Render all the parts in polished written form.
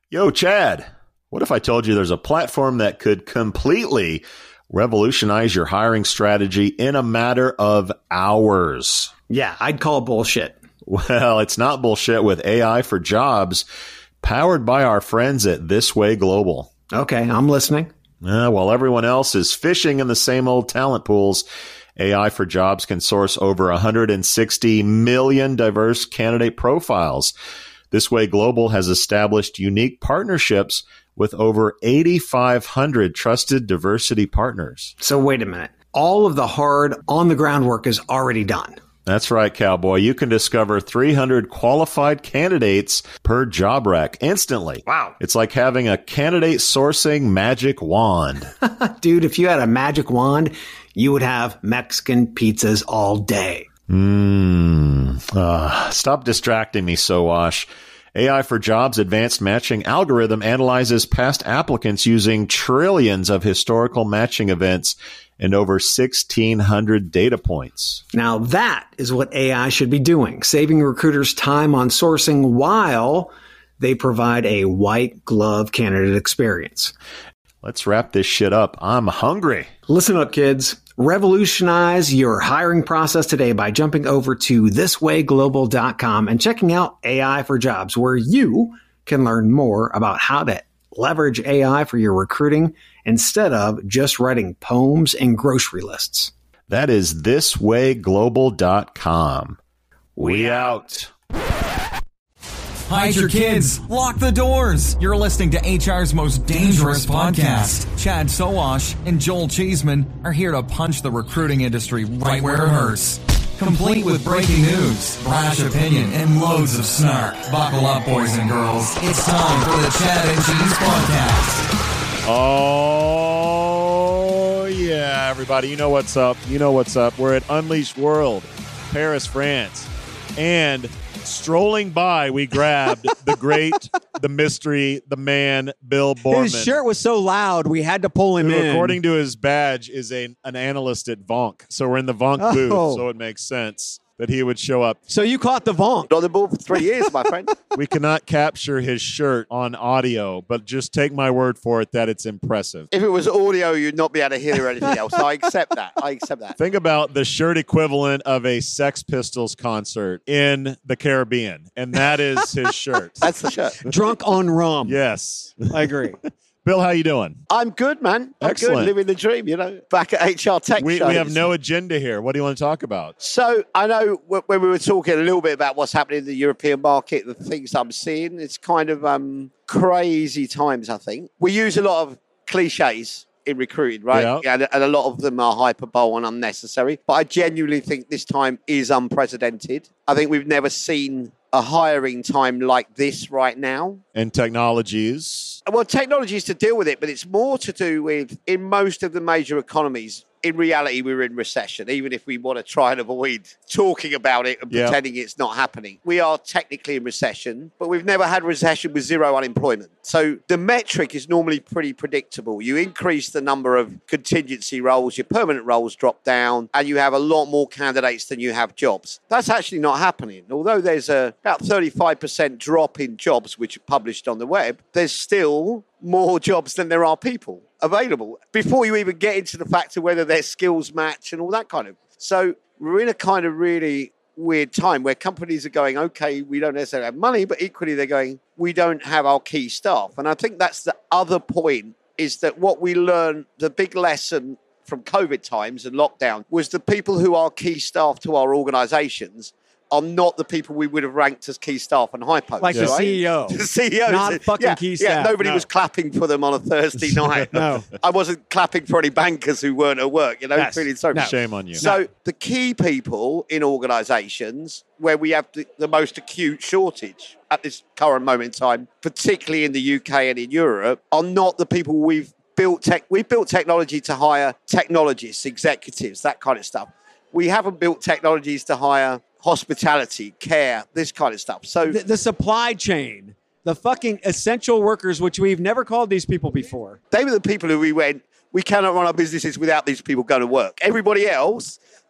Yo, Chad, what if I told you there's a platform that could completely revolutionize your hiring strategy in a matter of hours? Yeah, I'd call bullshit. Well, it's not bullshit with AI for Jobs, powered by our friends at This Way Global. Okay, I'm listening. While everyone else is fishing in the same old talent pools, AI for Jobs can source over 160 million diverse candidate profiles. This Way Global has established unique partnerships with over 8,500 trusted diversity partners. So wait a minute. All of the hard on-the-ground work is already done. That's right, cowboy. You can discover 300 qualified candidates per job rec instantly. Wow. It's like having a candidate sourcing magic wand. Dude, if you had a magic wand, you would have Mexican pizzas all day. Stop distracting me, Sowash. AI for Jobs advanced matching algorithm analyzes past applicants using trillions of historical matching events and over 1,600 data points. Now that is what AI should be doing, saving recruiters time on sourcing while they provide a white glove candidate experience. Let's wrap this shit up. I'm hungry. Listen up, kids. Revolutionize your hiring process today by jumping over to thiswayglobal.com and checking out AI for Jobs, where you can learn more about how to leverage AI for your recruiting instead of just writing poems and grocery lists. That is thiswayglobal.com. We out. Hide your kids. Lock the doors. You're listening to HR's most dangerous podcast. Chad Sowash and Joel Cheeseman are here to punch the recruiting industry right where it hurts. Complete with breaking news, brash opinion, and loads of snark. Buckle up, boys and girls. It's time for the Chad and Cheese Podcast. Oh, yeah, everybody. You know what's up. You know what's up. We're at Unleashed World, Paris, France. And strolling by, we grabbed the great, the mystery, the man, Bill Boorman. His shirt was so loud, we had to pull him in. According to his badge, is an analyst at Vonk. So we're in the Vonk booth, so it makes sense that he would show up. So you caught the Vonk. On the ball for 3 years, my friend. We cannot capture his shirt on audio, but just take my word for it that it's impressive. If it was audio, you'd not be able to hear anything else. I accept that. Think about the shirt equivalent of a Sex Pistols concert in the Caribbean, and that is his shirt. That's the shirt. Drunk on rum. Yes. I agree. Bill, how you doing? I'm good, man. I'm Excellent. good. Living the dream, you know. Back at HR Tech We shows. have no agenda here. What do you want to talk about? So I know when we were talking a little bit about what's happening in the European market, the things I'm seeing, it's kind of crazy times, I think. We use a lot of cliches in recruiting, right? Yeah. And a lot of them are hyperbole and unnecessary. But I genuinely think this time is unprecedented. I think we've never seen a hiring time like this right now. And technologies. Well, technology is to deal with it, but it's more to do with, in most of the major economies, in reality, we're in recession, even if we want to try and avoid talking about it and pretending it's not happening. We are technically in recession, but we've never had recession with zero unemployment. So the metric is normally pretty predictable. You increase the number of contingency roles, your permanent roles drop down, and you have a lot more candidates than you have jobs. That's actually not happening. Although there's about 35% drop in jobs, which are published on the web, there's still more jobs than there are people available before you even get into the fact of whether their skills match and all that kind of. So we're in a kind of really weird time where companies are going, okay, we don't necessarily have money, but equally they're going, we don't have our key staff. And I think that's the other point, is that what we learned, the big lesson from COVID times and lockdown, was the people who are key staff to our organizations are not the people we would have ranked as key staff and hypos. Like the CEO. The CEO. Not fucking key staff. Yeah, nobody was clapping for them on a Thursday night. No. I wasn't clapping for any bankers who weren't at work, Yes. feeling sorry. No. Shame on you. So the key people in organisations where we have the most acute shortage at this current moment in time, particularly in the UK and in Europe, are not the people we've built technology to hire technologists, executives, that kind of stuff. We haven't built technologies to hire hospitality, care, this kind of stuff. So The supply chain, the fucking essential workers, which we've never called these people before. they were the people who we cannot run our businesses without these people going to work. Everybody else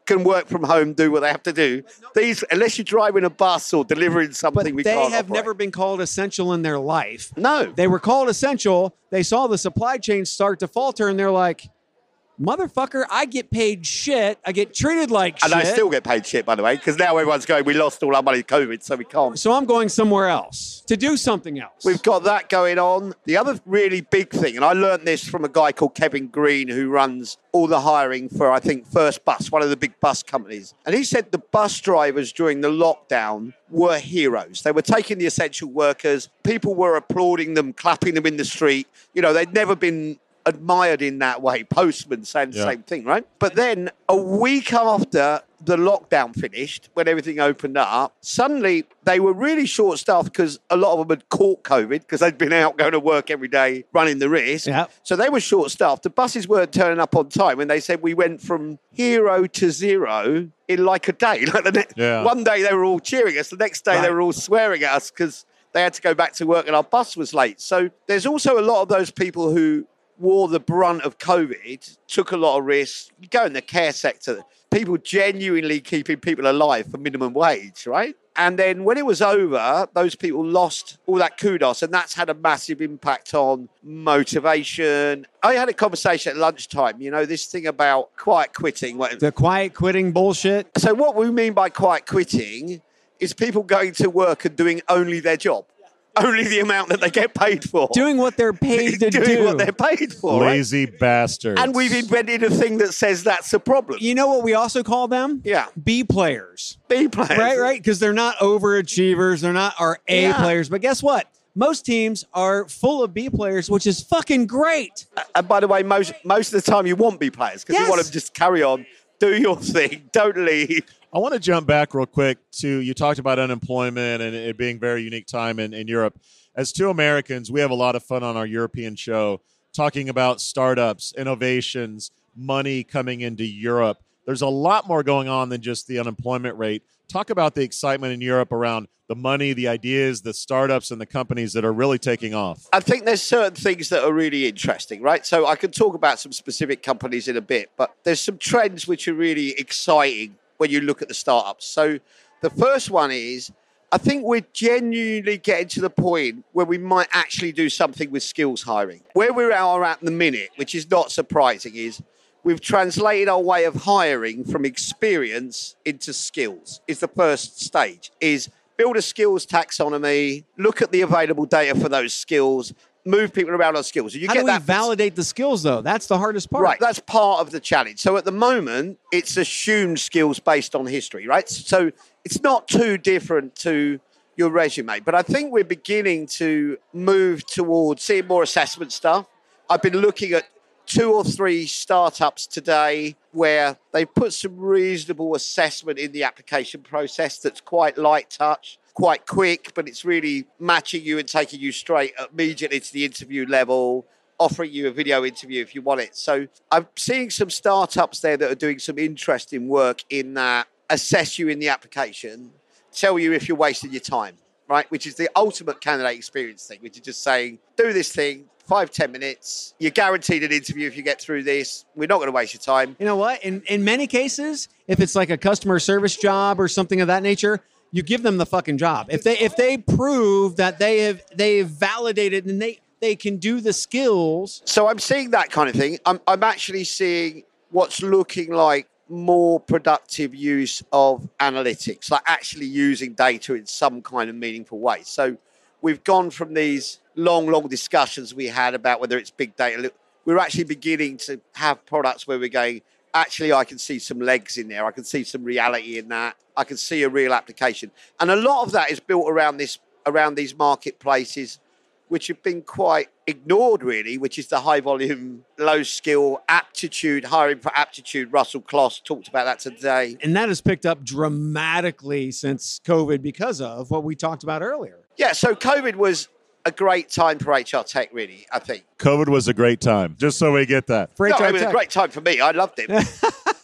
can work from home, do what they have to do. These, unless you're driving a bus or delivering something, but they have never been called essential in their life. No. They were called essential. They saw the supply chain start to falter, and they're like, motherfucker, I get paid shit. I get treated like shit. And I still get paid shit, by the way, because now everyone's going, we lost all our money to COVID, so we can't. So I'm going somewhere else to do something else. We've got that going on. The other really big thing, and I learned this from a guy called Kevin Green, who runs all the hiring for, I think, First Bus, one of the big bus companies. And he said the bus drivers during the lockdown were heroes. They were taking the essential workers. People were applauding them, clapping them in the street. You know, they'd never been admired in that way. Postman saying the same thing, right? But then a week after the lockdown finished, when everything opened up, suddenly they were really short-staffed because a lot of them had caught COVID because they'd been out going to work every day, running the risk. Yep. So they were short-staffed. The buses weren't turning up on time, and they said we went from hero to zero in like a day. Like one day they were all cheering us, the next day they were all swearing at us because they had to go back to work and our bus was late. So there's also a lot of those people who wore the brunt of COVID, took a lot of risks. You go in the care sector, people genuinely keeping people alive for minimum wage, right? And then when it was over, those people lost all that kudos, and that's had a massive impact on motivation. I had a conversation at lunchtime, you know, this thing about quiet quitting. The quiet quitting bullshit. So what we mean by quiet quitting is people going to work and doing only their job. Only the amount that they get paid for. Doing what they're paid to do. Doing what they're paid for. Lazy bastards. And we've invented a thing that says that's a problem. You know what we also call them? Yeah. B players. B players. Right? Because they're not overachievers. They're not our A players. But guess what? Most teams are full of B players, which is fucking great. And by the way, most of the time you want B players because you want them to just carry on, do your thing, don't leave. I want to jump back real quick to, you talked about unemployment and it being a very unique time in Europe. As two Americans, we have a lot of fun on our European show talking about startups, innovations, money coming into Europe. There's a lot more going on than just the unemployment rate. Talk about the excitement in Europe around the money, the ideas, the startups, and the companies that are really taking off. I think there's certain things that are really interesting, right? So I can talk about some specific companies in a bit, but there's some trends which are really exciting when you look at the startups. So the first one is, I think we're genuinely getting to the point where we might actually do something with skills hiring. Where we are at the minute, which is not surprising, is we've translated our way of hiring from experience into skills. Is the first stage, is build a skills taxonomy, look at the available data for those skills, move people around on skills. How do we validate the skills, though? That's the hardest part. Right, that's part of the challenge. So at the moment, it's assumed skills based on history, right? So it's not too different to your resume. But I think we're beginning to move towards seeing more assessment stuff. I've been looking at 2 or 3 startups today where they've put some reasonable assessment in the application process that's quite light touch, quite quick, but it's really matching you and taking you straight immediately to the interview level, offering you a video interview if you want it. So I'm seeing some startups there that are doing some interesting work in that, assess you in the application, tell you if you're wasting your time, right? Which is the ultimate candidate experience thing, which is just saying, do this thing, 5-10 minutes. You're guaranteed an interview if you get through this. We're not going to waste your time. You know what? In many cases, if it's like a customer service job or something of that nature, you give them the fucking job. If they prove that they've validated and they can do the skills. So I'm seeing that kind of thing. I'm actually seeing what's looking like more productive use of analytics, like actually using data in some kind of meaningful way. So we've gone from these long discussions we had about whether it's big data. We're actually beginning to have products where we're going, actually, I can see some legs in there. I can see some reality in that. I can see a real application. And a lot of that is built around these marketplaces, which have been quite ignored, really, which is the high volume, low skill, aptitude, hiring for aptitude. Russell Kloss talked about that today. And that has picked up dramatically since COVID because of what we talked about earlier. Yeah, so COVID was a great time for HR tech, really, I think. COVID was a great time, just so we get that. It was a great time for me. I loved it.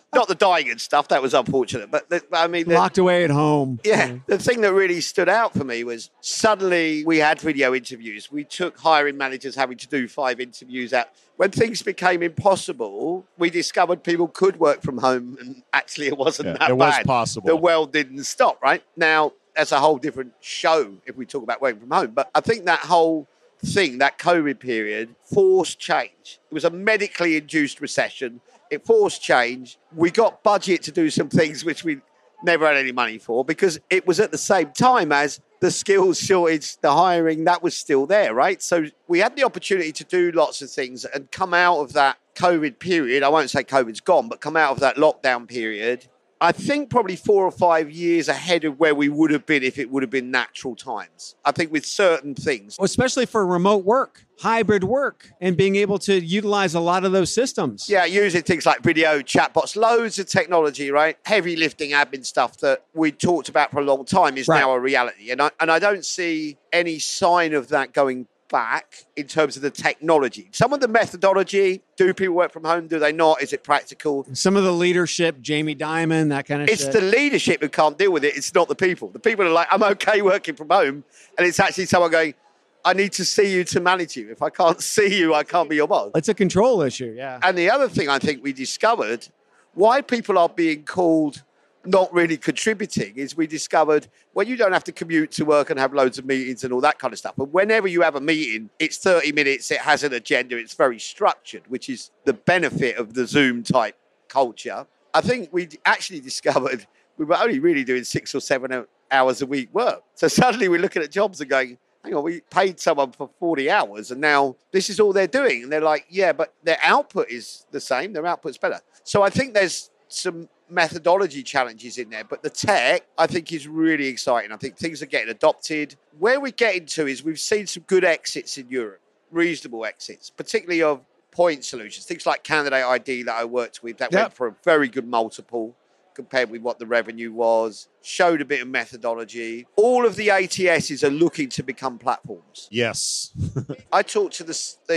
Not the dying and stuff. That was unfortunate. But locked away at home. Yeah. The thing that really stood out for me was suddenly we had video interviews. We took hiring managers having to do 5 interviews out. When things became impossible, we discovered people could work from home, and actually it wasn't that bad. It was possible. The world didn't stop, right? Now, that's a whole different show if we talk about working from home. But I think that whole thing, that COVID period, forced change. It was a medically induced recession. It forced change. We got budget to do some things which we never had any money for, because it was at the same time as the skills shortage, the hiring, that was still there, right? So we had the opportunity to do lots of things and come out of that COVID period. I won't say COVID's gone, but come out of that lockdown period, I think probably 4 or 5 years ahead of where we would have been if it would have been natural times. I think with certain things. Especially for remote work, hybrid work, and being able to utilize a lot of those systems. Yeah, using things like video, chatbots, loads of technology, right? Heavy lifting admin stuff that we talked about for a long time is now a reality. And I don't see any sign of that going back in terms of the technology. Some of the methodology, do people work from home? Do they not? Is it practical? Some of the leadership, Jamie Dimon, that kind of shit. It's the leadership who can't deal with it. It's not the people. The people are like, I'm okay working from home. And it's actually someone going, I need to see you to manage you. If I can't see you, I can't be your boss. It's a control issue, yeah. And the other thing I think we discovered, why people are being called not really contributing, is we discovered, well, you don't have to commute to work and have loads of meetings and all that kind of stuff. But whenever you have a meeting, it's 30 minutes, it has an agenda, it's very structured, which is the benefit of the Zoom type culture. I think we actually discovered we were only really doing 6 or 7 hours a week work. So suddenly we're looking at jobs and going, hang on, we paid someone for 40 hours and now this is all they're doing. And they're like, yeah, but their output is the same. Their output's better. So I think there's some methodology challenges in there, but the tech I think is really exciting. I think things are getting adopted. Where we're getting to is we've seen some good exits in Europe, reasonable exits, particularly of point solutions, things like Candidate ID that I worked with that went for a very good multiple compared with what the revenue was, showed a bit of methodology. All of the ATSs are looking to become platforms. Yes. I talk to the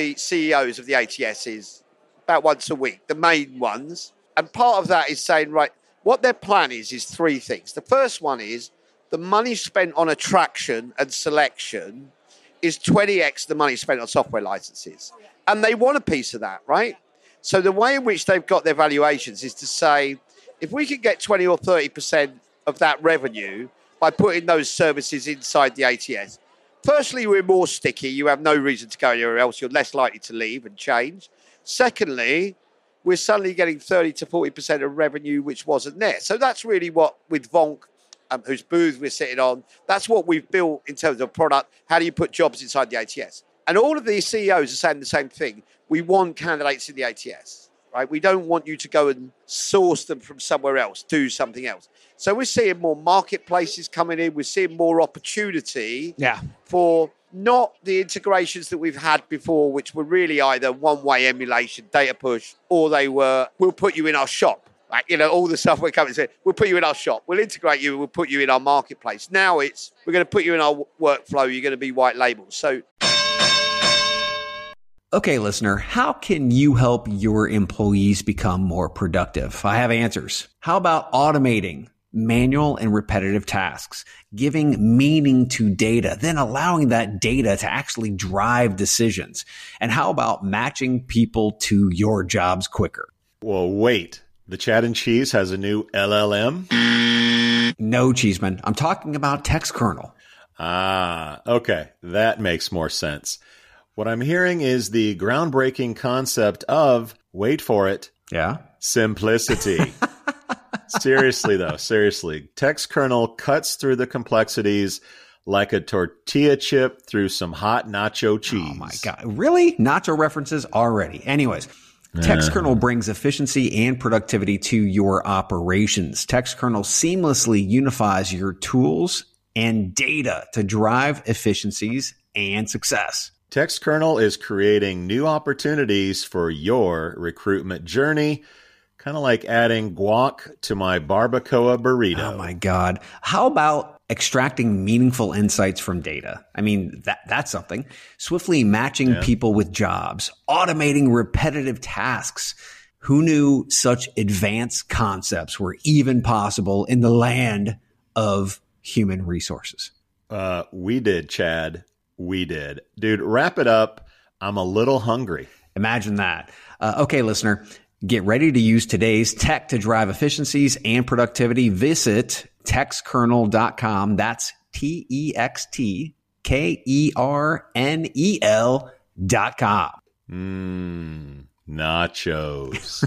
CEOs of the ATSs about once a week, the main ones. And part of that is saying, right, what their plan is 3 things. The first one is the money spent on attraction and selection is 20x the money spent on software licenses. And they want a piece of that, right? So the way in which they've got their valuations is to say, if we can get 20 or 30% of that revenue by putting those services inside the ATS, firstly, we're more sticky. You have no reason to go anywhere else. You're less likely to leave and change. Secondly, we're suddenly getting 30 to 40% of revenue, which wasn't there. So that's really what, with Vonk, whose booth we're sitting on, that's what we've built in terms of product. How do you put jobs inside the ATS? And all of these CEOs are saying the same thing. We want candidates in the ATS, right? We don't want you to go and source them from somewhere else, do something else. So we're seeing more marketplaces coming in. We're seeing more opportunity for not the integrations that we've had before, which were really either one-way emulation, data push, or they were, we'll put you in our shop. Like, you know, all the stuff we're coming to, we'll put you in our shop. We'll integrate you. We'll put you in our marketplace. Now it's, we're going to put you in our workflow. You're going to be white labeled. So. Okay, listener, how can you help your employees become more productive? I have answers. How about automating manual and repetitive tasks, giving meaning to data, then allowing that data to actually drive decisions? And how about matching people to your jobs quicker? Well, wait. The Chad and Cheese has a new LLM? No, Cheeseman. I'm talking about TextKernel. Ah, okay. That makes more sense. What I'm hearing is the groundbreaking concept of, wait for it, simplicity. Seriously, though, seriously. TextKernel cuts through the complexities like a tortilla chip through some hot nacho cheese. Oh, my God. Really? Nacho references already. Anyways, TextKernel brings efficiency and productivity to your operations. TextKernel seamlessly unifies your tools and data to drive efficiencies and success. TextKernel is creating new opportunities for your recruitment journey, kind of like adding guac to my barbacoa burrito. Oh, my God. How about extracting meaningful insights from data? I mean, that's something. Swiftly matching people with jobs, automating repetitive tasks. Who knew such advanced concepts were even possible in the land of human resources? We did, Chad. We did. Dude, wrap it up. I'm a little hungry. Imagine that. Okay, listener, get ready to use today's tech to drive efficiencies and productivity. Visit textkernel.com. That's TEXTKERNEL.com. Nachos.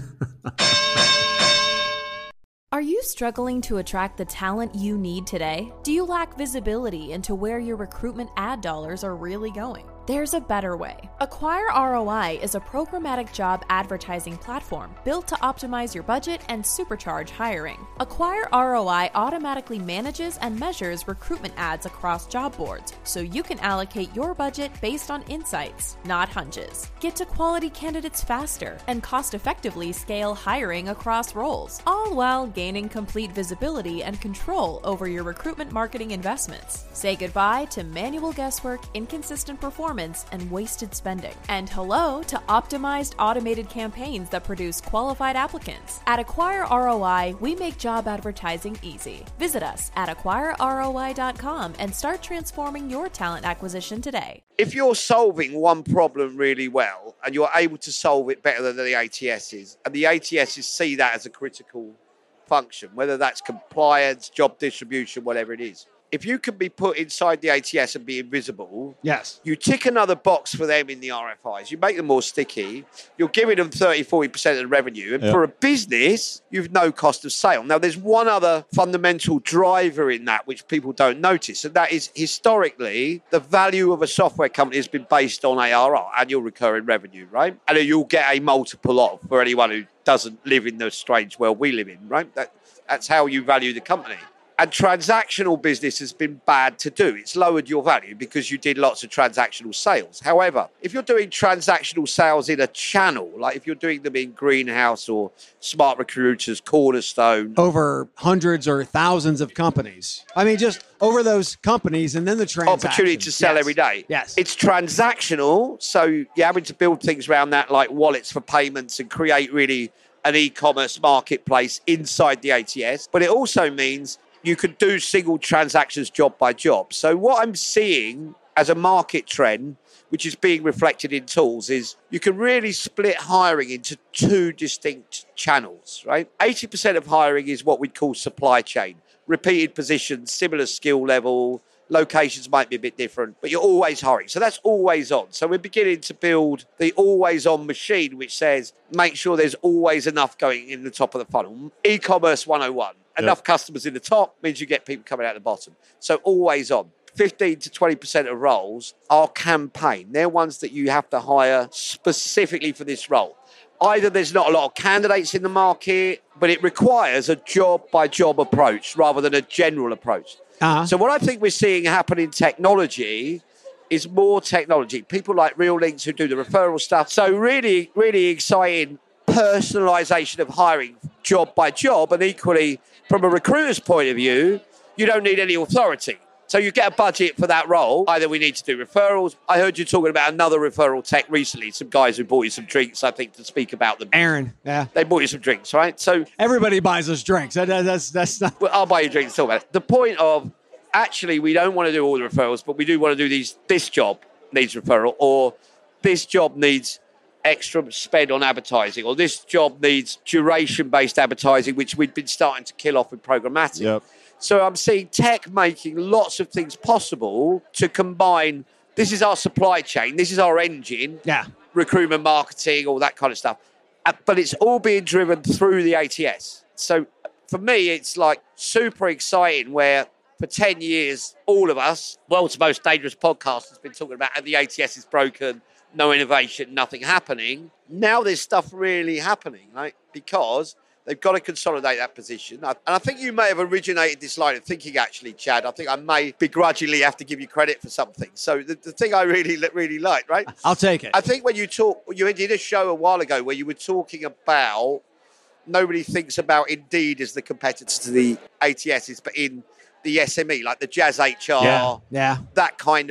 Are you struggling to attract the talent you need today? Do you lack visibility into where your recruitment ad dollars are really going? There's a better way. Acquire ROI is a programmatic job advertising platform built to optimize your budget and supercharge hiring. Acquire ROI automatically manages and measures recruitment ads across job boards, so you can allocate your budget based on insights, not hunches. Get to quality candidates faster and cost-effectively scale hiring across roles, all while gaining complete visibility and control over your recruitment marketing investments. Say goodbye to manual guesswork, inconsistent performance, and wasted spending. And hello to optimized automated campaigns that produce qualified applicants. At Acquire ROI, we make job advertising easy. Visit us at acquireroi.com and start transforming your talent acquisition today. If you're solving one problem really well and you're able to solve it better than the ATSs, and the ATSs see that as a critical function, whether that's compliance, job distribution, whatever it is. If you can be put inside the ATS and be invisible, yes, you tick another box for them in the RFIs. You make them more sticky. You're giving them 30-40% of the revenue. And for a business, you've no cost of sale. Now, there's one other fundamental driver in that which people don't notice, and that is historically the value of a software company has been based on ARR, annual recurring revenue, right? And you'll get a multiple of for anyone who doesn't live in the strange world we live in, right? That's how you value the company. And transactional business has been bad to do. It's lowered your value because you did lots of transactional sales. However, if you're doing transactional sales in a channel, like if you're doing them in Greenhouse or Smart Recruiters, Cornerstone. Over hundreds or thousands of companies. I mean, just over those companies and then the transactions. Opportunity to sell every day. Yes. It's transactional. So you're having to build things around that like wallets for payments and create really an e-commerce marketplace inside the ATS. But it also means you could do single transactions job by job. So what I'm seeing as a market trend, which is being reflected in tools, is you can really split hiring into two distinct channels, right? 80% of hiring is what we'd call supply chain. Repeated positions, similar skill level, locations might be a bit different, but you're always hiring. So that's always on. So we're beginning to build the always on machine, which says, make sure there's always enough going in the top of the funnel. E-commerce 101. Enough customers in the top means you get people coming out the bottom. So always on. 15 to 20% of roles are campaign. They're ones that you have to hire specifically for this role. Either there's not a lot of candidates in the market, but it requires a job-by-job approach rather than a general approach. So what I think we're seeing happen in technology is more technology. People like Real Links who do the referral stuff. So really, really exciting personalization of hiring job by job, and equally from a recruiter's point of view, you don't need any authority. So you get a budget for that role. Either we need to do referrals. I heard you talking about another referral tech recently. Some guys who bought you some drinks, I think, to speak about them. Aaron, yeah. They bought you some drinks, right? So everybody buys us drinks. That's not... Well, I'll buy you drinks, talk about it. The point of, actually, we don't want to do all the referrals, but we do want to do this job needs referral, or this job needs extra spend on advertising, or this job needs duration-based advertising, which we've been starting to kill off with programmatic. Yep. So I'm seeing tech making lots of things possible to combine, this is our supply chain, this is our engine, recruitment, marketing, all that kind of stuff. But it's all being driven through the ATS. So for me, it's like super exciting where for 10 years, all of us, world's most dangerous podcast has been talking about how the ATS is broken, no innovation, nothing happening. Now there's stuff really happening, right? Because they've got to consolidate that position. And I think you may have originated this line of thinking, actually, Chad. I think I may begrudgingly have to give you credit for something. So the thing I really liked, right? I'll take it. I think when you did a show a while ago where you were talking about nobody thinks about Indeed as the competitor to the ATSs, but in the SME, like the Jazz HR, that kind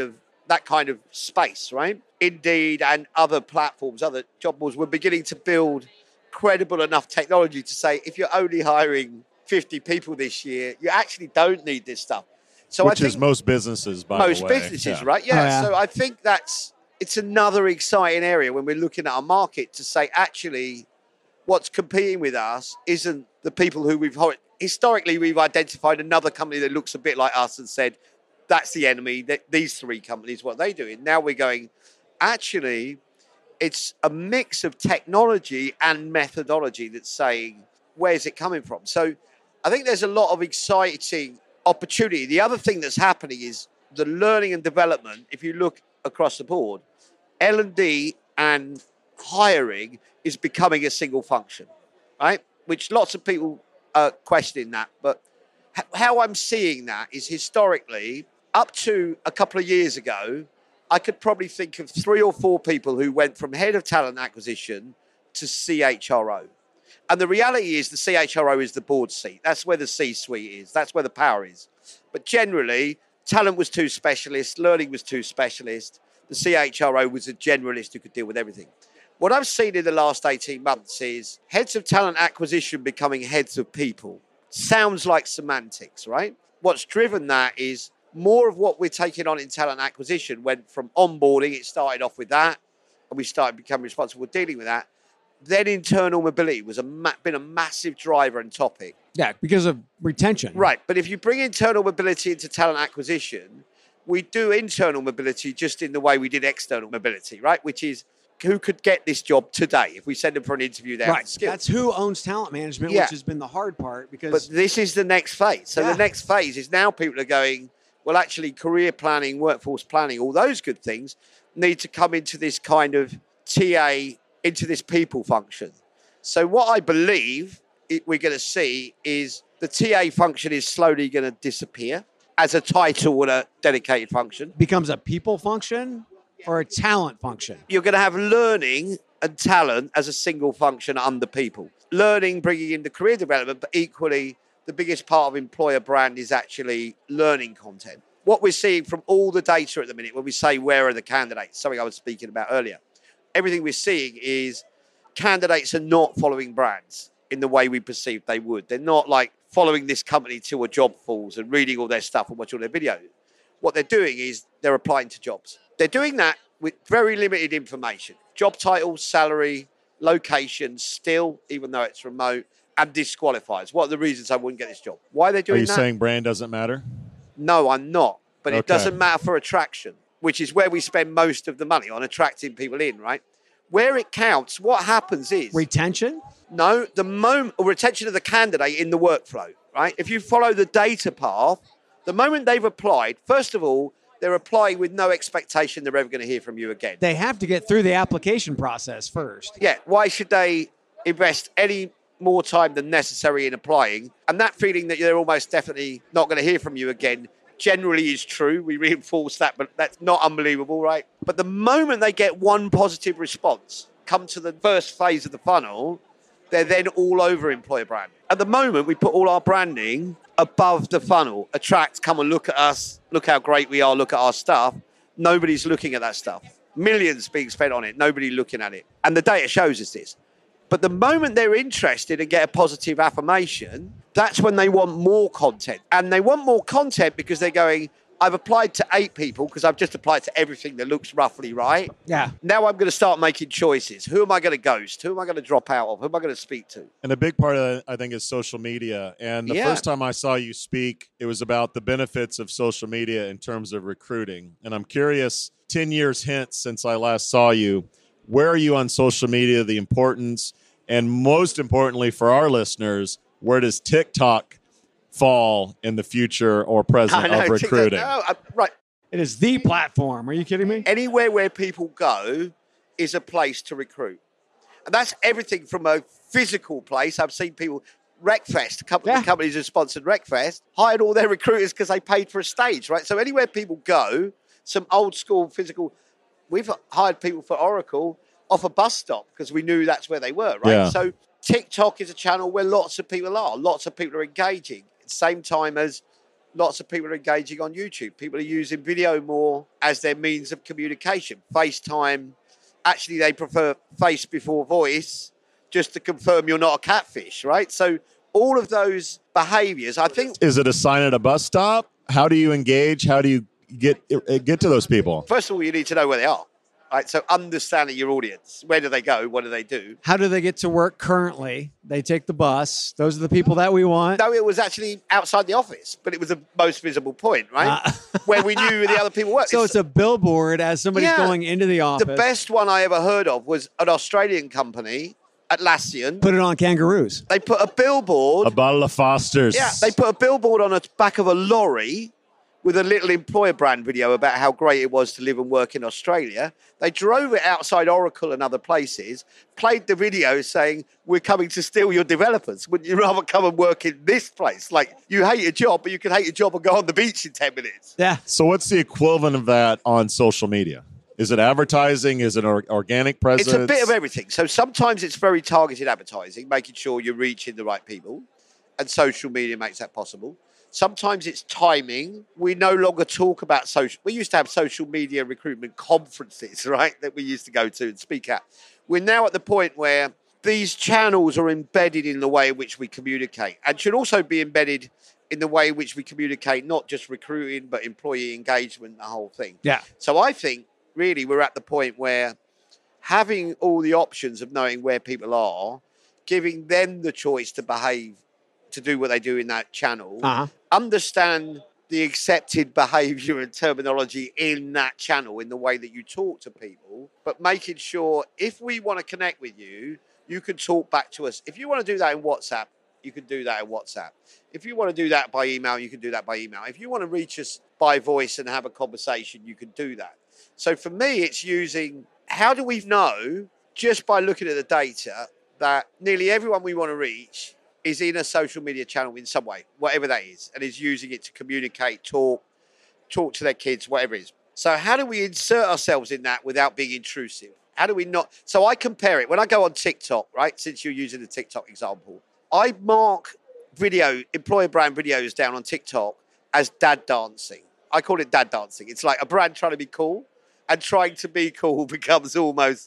of space, right? Indeed and other platforms, other job boards, were beginning to build credible enough technology to say, if you're only hiring 50 people this year, you actually don't need this stuff. So Which is most businesses, by the way. Most businesses, right? Yeah. So I think it's another exciting area when we're looking at our market to say, actually, what's competing with us isn't the people who historically we've identified another company that looks a bit like us and said, that's the enemy, these three companies, what are they doing? Now we're going, actually, it's a mix of technology and methodology that's saying, where's it coming from? So I think there's a lot of exciting opportunity. The other thing that's happening is the learning and development. If you look across the board, L&D and hiring is becoming a single function, right? Which lots of people are questioning that. But how I'm seeing that is historically, up to a couple of years ago, I could probably think of 3 or 4 people who went from head of talent acquisition to CHRO. And the reality is the CHRO is the board seat. That's where the C-suite is. That's where the power is. But generally, talent was too specialist. Learning was too specialist. The CHRO was a generalist who could deal with everything. What I've seen in the last 18 months is heads of talent acquisition becoming heads of people. Sounds like semantics, right? What's driven that is more of what we're taking on in talent acquisition went from onboarding. It started off with that, and we started becoming responsible for dealing with that. Then internal mobility was been a massive driver and topic. Yeah, because of retention. Right, but if you bring internal mobility into talent acquisition, we do internal mobility just in the way we did external mobility, right? Which is who could get this job today if we send them for an interview there. Right, that's who owns talent management, which has been the hard part. But this is the next phase. So the next phase is now people are going, well, actually career planning, workforce planning, all those good things need to come into this kind of TA, into this people function. So what I believe we're going to see is the TA function is slowly going to disappear as a title or a dedicated function. Becomes a people function or a talent function? You're going to have learning and talent as a single function under people. Learning, bringing in the career development, but equally the biggest part of employer brand is actually learning content. What we're seeing from all the data at the minute, when we say where are the candidates, something I was speaking about earlier, everything we're seeing is candidates are not following brands in the way we perceived they would. They're not like following this company till a job falls and reading all their stuff and watching all their videos. What they're doing is they're applying to jobs. They're doing that with very limited information. Job title, salary, location, still, even though it's remote, and disqualifies. What are the reasons I wouldn't get this job? Why are they doing that? Are you saying brand doesn't matter? No, I'm not. But it doesn't matter for attraction, which is where we spend most of the money on attracting people in, right? Where it counts, what happens is... Retention? No, retention of the candidate in the workflow, right? If you follow the data path, the moment they've applied, first of all, they're applying with no expectation they're ever going to hear from you again. They have to get through the application process first. Yeah, why should they invest any more time than necessary in applying? And that feeling that they're almost definitely not going to hear from you again generally is true. We reinforce that, but that's not unbelievable, right? But the moment they get one positive response, come to the first phase of the funnel, they're then all over employer brand. At the moment, we put all our branding above the funnel. Attract, come and look at us, look how great we are, look at our stuff. Nobody's looking at that stuff. Millions being spent on it, nobody looking at it. And the data shows us this. But the moment they're interested and get a positive affirmation, that's when they want more content. And they want more content because they're going, I've applied to 8 people because I've just applied to everything that looks roughly right. Yeah. Now I'm going to start making choices. Who am I going to ghost? Who am I going to drop out of? Who am I going to speak to? And a big part of that, I think, is social media. And the first time I saw you speak, it was about the benefits of social media in terms of recruiting. And I'm curious, 10 years hence since I last saw you, where are you on social media, the importance, and most importantly for our listeners, where does TikTok fall in the future or present of recruiting? Right. It is the platform. Are you kidding me? Anywhere where people go is a place to recruit. And that's everything from a physical place. I've seen people, Wreckfest, a couple of companies who sponsored Wreckfest, hired all their recruiters because they paid for a stage, right? So anywhere people go, some old school physical, we've hired people for Oracle off a bus stop because we knew that's where they were, right? Yeah. So TikTok is a channel where lots of people are. Lots of people are engaging. At the same time as lots of people are engaging on YouTube. People are using video more as their means of communication. FaceTime, actually they prefer face before voice just to confirm you're not a catfish, right? So all of those behaviors, I think... Is it a sign at a bus stop? How do you engage? How do you get to those people? First of all, you need to know where they are. Right, so understanding your audience. Where do they go? What do they do? How do they get to work currently? They take the bus. Those are the people that we want. No, it was actually outside the office, but it was the most visible point, right? Where we knew the other people worked. So it's a billboard as somebody's going into the office. The best one I ever heard of was an Australian company, Atlassian. Put it on kangaroos. They put a billboard. A bottle of Foster's. Yeah, they put a billboard on the back of a lorry with a little employer brand video about how great it was to live and work in Australia. They drove it outside Oracle and other places, played the video saying, we're coming to steal your developers. Wouldn't you rather come and work in this place? Like, you hate your job, but you can hate your job and go on the beach in 10 minutes. Yeah. So what's the equivalent of that on social media? Is it advertising? Is it organic presence? It's a bit of everything. So sometimes it's very targeted advertising, making sure you're reaching the right people, and social media makes that possible. Sometimes it's timing. We no longer talk about social. We used to have social media recruitment conferences, right, that we used to go to and speak at. We're now at the point where these channels are embedded in the way in which we communicate, and should also be embedded in the way in which we communicate, not just recruiting, but employee engagement, the whole thing. Yeah. So I think really we're at the point where having all the options of knowing where people are, giving them the choice to behave, to do what they do in that channel, understand the accepted behavior and terminology in that channel, in the way that you talk to people, but making sure if we want to connect with you, you can talk back to us. If you want to do that in WhatsApp, you can do that in WhatsApp. If you want to do that by email, you can do that by email. If you want to reach us by voice and have a conversation, you can do that. So for me, it's using, how do we know, just by looking at the data, that nearly everyone we want to reach is in a social media channel in some way, whatever that is, and is using it to communicate, talk to their kids, whatever it is. So how do we insert ourselves in that without being intrusive? How do we not? So I compare it. When I go on TikTok, right, since you're using the TikTok example, I mark employer brand videos down on TikTok as dad dancing. I call it dad dancing. It's like a brand trying to be cool, and trying to be cool becomes almost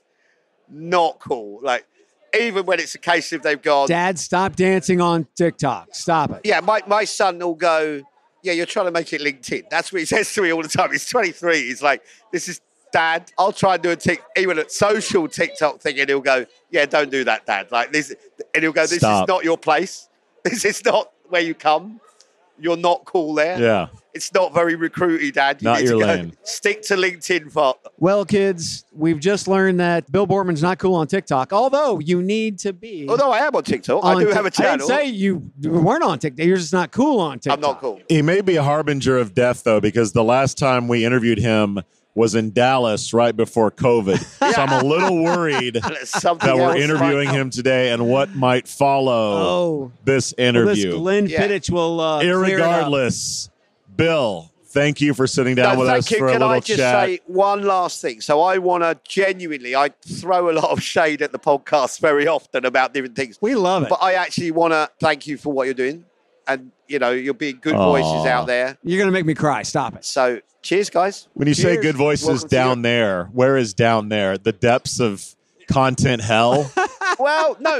not cool. Like, even when it's a case of they've gone, Dad, stop dancing on TikTok. Stop it. Yeah, my son will go, yeah, you're trying to make it LinkedIn. That's what he says to me all the time. He's 23. He's like, this is Dad. I'll try and do even a social TikTok thing, and he'll go, yeah, don't do that, Dad. Like this, and he'll go, this Stop. is not your place. This is not where you come. You're not cool there. Yeah. It's not very recruity, Dad. Not your lane. Stick to LinkedIn. Well, kids, we've just learned that Bill Borman's not cool on TikTok, although you need to be. Although I am on TikTok. I do have a channel. I didn't say you weren't on TikTok. You're just not cool on TikTok. I'm not cool. He may be a harbinger of death, though, because the last time we interviewed him was in Dallas right before COVID. So I'm a little worried that we're interviewing him today and what might follow this interview. This Glenn Fittich will irregardless, Bill, thank you for sitting down with us for a little chat. Can I just say one last thing? So I want to genuinely, I throw a lot of shade at the podcast very often about different things. We love it. But I actually want to thank you for what you're doing. And, you know, you're being good voices out there. You're going to make me cry. Stop it. So cheers, guys. When you say good voices down there, where is down there? The depths of content hell? Well, no.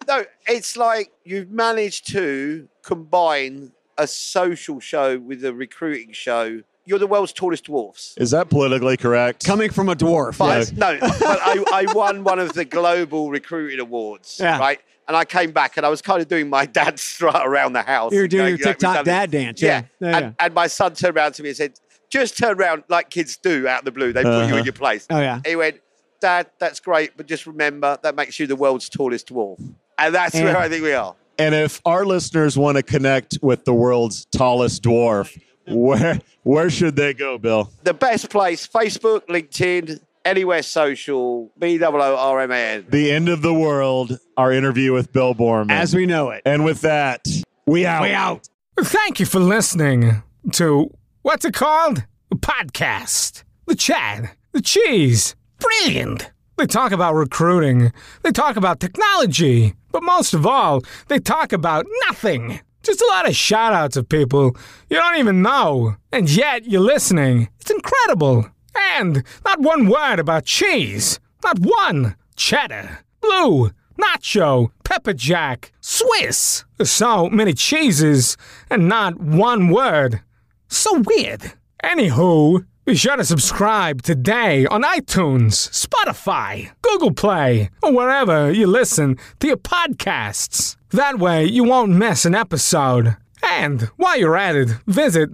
It's like you've managed to combine a social show with a recruiting show. You're the world's tallest dwarfs. Is that politically correct? Coming from a dwarf. But, no, but I won one of the global recruiting awards, right? And I came back and I was kind of doing my dad strut around the house. You're doing your TikTok dad dance. Yeah. And my son turned around to me and said, just turn around like kids do out of the blue. They put you in your place. Oh, yeah. He went, Dad, that's great, but just remember that makes you the world's tallest dwarf. And that's where I think we are. And if our listeners want to connect with the world's tallest dwarf, where should they go, Bill? The best place, Facebook, LinkedIn, anywhere social, BOORMAN. The end of the world, our interview with Bill Borman. As we know it. And with that, we out. We out. Thank you for listening to, what's it called? A podcast. The Chad. The Cheese. Brilliant. They talk about recruiting. They talk about technology. But most of all, they talk about nothing. Just a lot of shout-outs of people you don't even know. And yet you're listening. It's incredible. And not one word about cheese. Not one. Cheddar. Blue. nacho, pepper jack, Swiss. So many cheeses and not one word. So weird. Anywho, be sure to subscribe today on iTunes, Spotify, Google Play, or wherever you listen to your podcasts. That way you won't miss an episode. And while you're at it, visit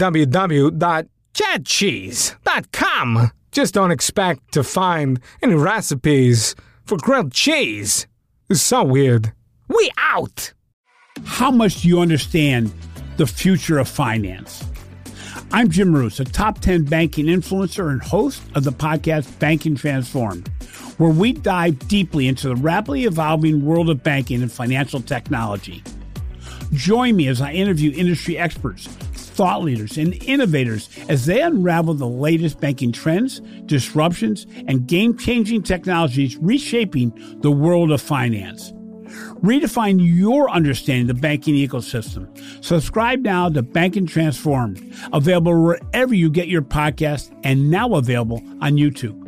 www.chadcheese.com. Just don't expect to find any recipes for grilled cheese. It's so weird. We out! How much do you understand the future of finance? I'm Jim Roos, a top 10 banking influencer and host of the podcast Banking Transformed, where we dive deeply into the rapidly evolving world of banking and financial technology. Join me as I interview industry experts, thought leaders, and innovators as they unravel the latest banking trends, disruptions, and game-changing technologies reshaping the world of finance. Redefine your understanding of the banking ecosystem. Subscribe now to Banking Transformed, available wherever you get your podcast and now available on YouTube.